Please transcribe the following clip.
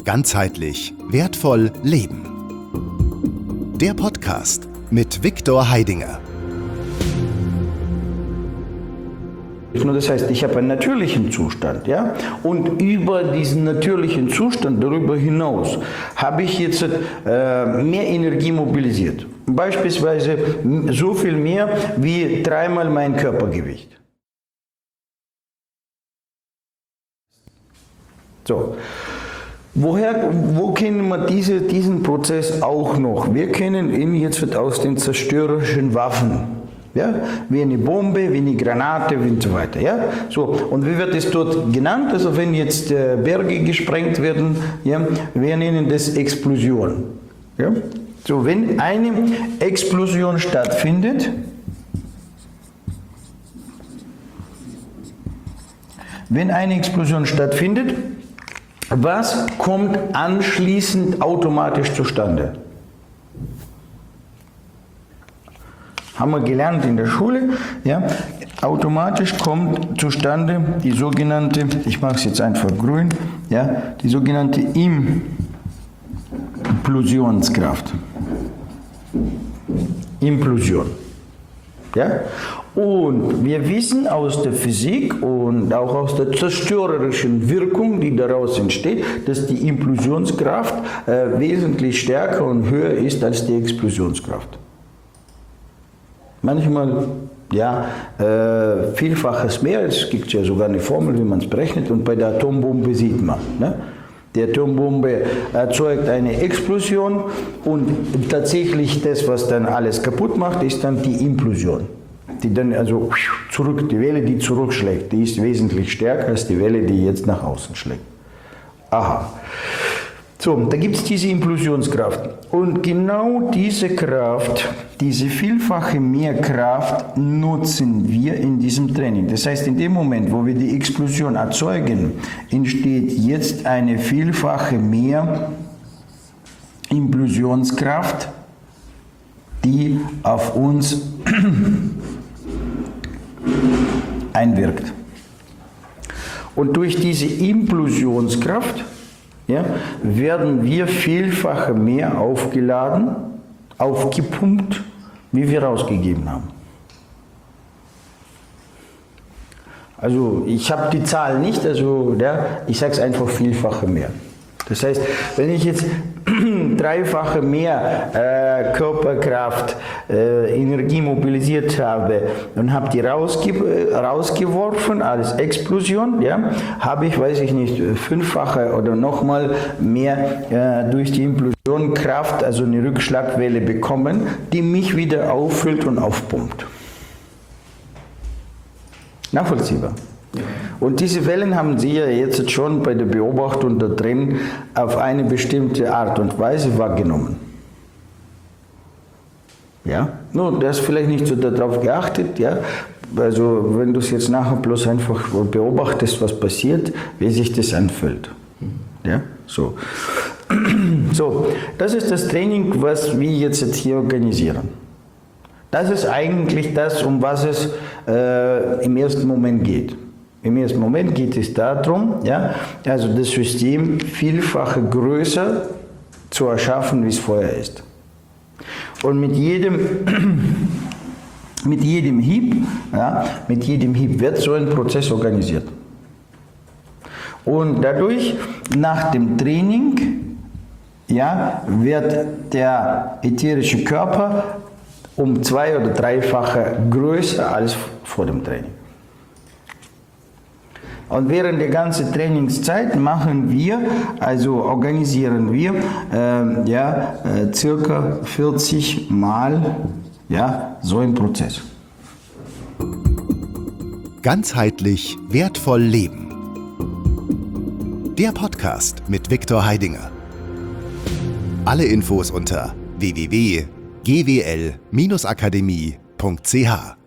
Ganzheitlich wertvoll leben. Der Podcast mit Viktor Heidinger. Das heißt, ich habe einen natürlichen Zustand, ja, und über diesen natürlichen Zustand, darüber hinaus, habe ich jetzt mehr Energie mobilisiert. Beispielsweise so viel mehr wie 3-mal mein Körpergewicht. So. Wo kennen wir diesen Prozess auch noch? Wir kennen ihn jetzt aus den zerstörerischen Waffen. Ja, wie eine Bombe, wie eine Granate und so weiter. Ja? So, und wie wird es dort genannt? Also wenn jetzt Berge gesprengt werden, ja, wir nennen das Explosion. Ja? So, wenn eine Explosion stattfindet, was kommt anschließend automatisch zustande? Haben wir gelernt in der Schule, ja, automatisch kommt zustande die sogenannte, ich mache es jetzt einfach grün, ja, die sogenannte Implosionskraft. Implosion. Ja? Und wir wissen aus der Physik und auch aus der zerstörerischen Wirkung, die daraus entsteht, dass die Implosionskraft wesentlich stärker und höher ist als die Explosionskraft. Manchmal, ja, Vielfaches mehr. Es gibt ja sogar eine Formel, wie man es berechnet. Und bei der Atombombe sieht man, ne? Die Atombombe erzeugt eine Explosion und tatsächlich das, was dann alles kaputt macht, ist dann die Implosion. Die dann also die Welle, die zurückschlägt, die ist wesentlich stärker als die Welle, die jetzt nach außen schlägt. Aha. So, da gibt es diese Implosionskraft. Und genau diese Kraft, diese vielfache Mehrkraft nutzen wir in diesem Training. Das heißt, in dem Moment, wo wir die Explosion erzeugen, entsteht jetzt eine vielfache mehr Implosionskraft, die auf uns einwirkt. Und durch diese Implosionskraft, ja, werden wir vielfache mehr aufgeladen, aufgepumpt, wie wir rausgegeben haben. Also ich habe die Zahl nicht, also ja, ich sage es einfach vielfache mehr. Das heißt, wenn ich jetzt 3-fache mehr Körperkraft, Energie mobilisiert habe und habe die rausgeworfen als Explosion, ja, habe ich, weiß ich nicht, 5-fache oder nochmal mehr durch die Implosion Kraft, also eine Rückschlagwelle bekommen, die mich wieder auffüllt und aufpumpt. Nachvollziehbar. Und diese Wellen haben Sie ja jetzt schon bei der Beobachtung da drin auf eine bestimmte Art und Weise wahrgenommen. Ja? Nun, du hast vielleicht nicht so darauf geachtet, ja? Also wenn du es jetzt nachher bloß einfach beobachtest, was passiert, wie sich das anfühlt. Ja? So. So, das ist das Training, was wir jetzt hier organisieren. Das ist eigentlich das, um was es im ersten Moment geht. Im ersten Moment geht es darum, ja, also das System vielfach größer zu erschaffen, wie es vorher ist. Und mit jedem Hieb wird so ein Prozess organisiert. Und dadurch, nach dem Training, ja, wird der ätherische Körper um 2- oder 3-fache größer als vor dem Training. Und während der ganzen Trainingszeit organisieren wir circa 40 Mal so einen Prozess. Ganzheitlich wertvoll leben. Der Podcast mit Viktor Heidinger. Alle Infos unter www.gwl-akademie.ch